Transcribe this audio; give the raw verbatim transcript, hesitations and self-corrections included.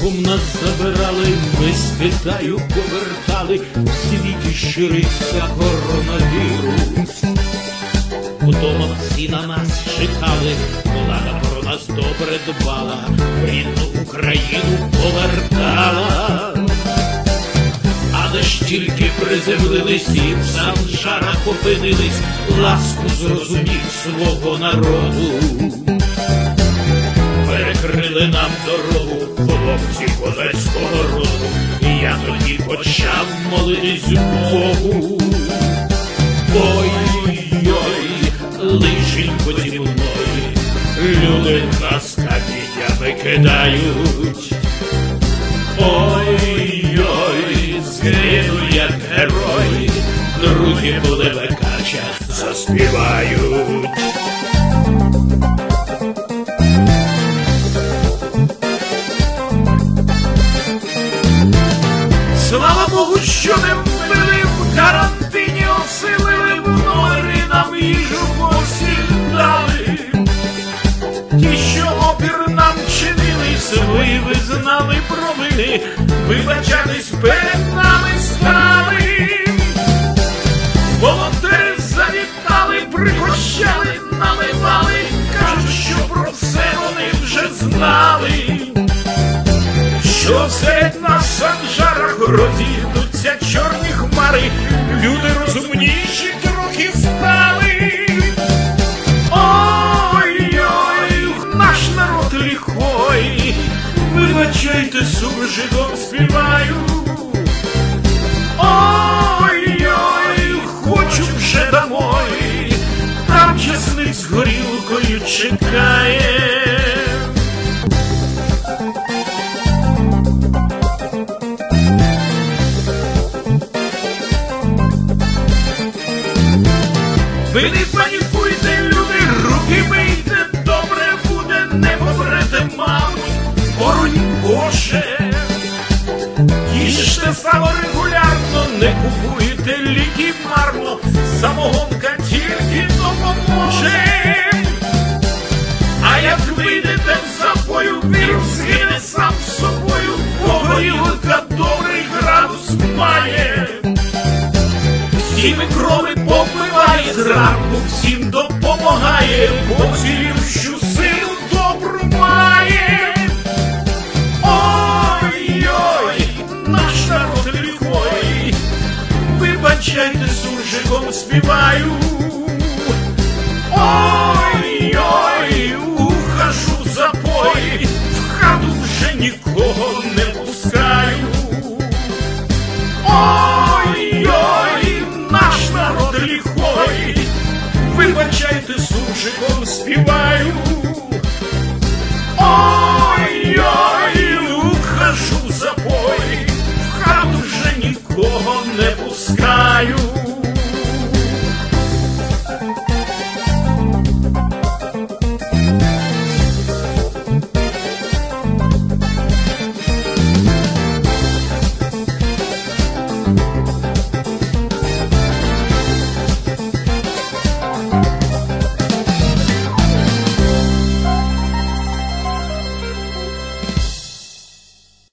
Силком нас забирали, ми з Китаю повертали, в світі ширився коронавірус. Удома всі на нас чекали, влада про нас добре дбала, в рідну Україну повертала. Але ж тільки приземлились і в Санжарах опинились, ласку зрозумів свого народу. Перекрили нам дорогу хлопці козацького роду, і я тоді почав молитись Богу. Ой-ой, лишенько зі мною, люди нас каміннями кидають. Ой-ой, згину як герой, друзі були Левкача заспівають. Слава Богу, що не вбили, в карантині осилили, в номери нам їжу посіль дали. Ті, що опір нам чинили, свої визнали провини, вибачатись перед нами стали. Волонтери завітали, пригощали, наливали, кажуть, що про все вони вже знали. Що серед нас в Санжарах розійдуться чорні хмари, люди розумніші трохи стали. Ой-ой, наш народ лихой, вибачайте, суржиком співаю. Ой-ой, хочу вже домой, там чесник з горілкою чекає. Ви не панікуйте, люди, руки мийте, добре буде, не помрете, мабуть, боронь Боже. Їжте сало регулярно, не купуйте ліки марно, самогонка тільки допоможе. А як вийдете з запою, вірус згине сам собою, бо горілка добрий градус має. Всі мікроби попиває, зранку всім допомагає, поцілівшу силу добру має. Ой-ой, наш народ лихой, вибачайте, суржиком співаю. Ой-ой, ухожу в запої, в хату вже нікого не пускаю. Ой-ой, наш народ лихой, вибачайте, суржиком співаю.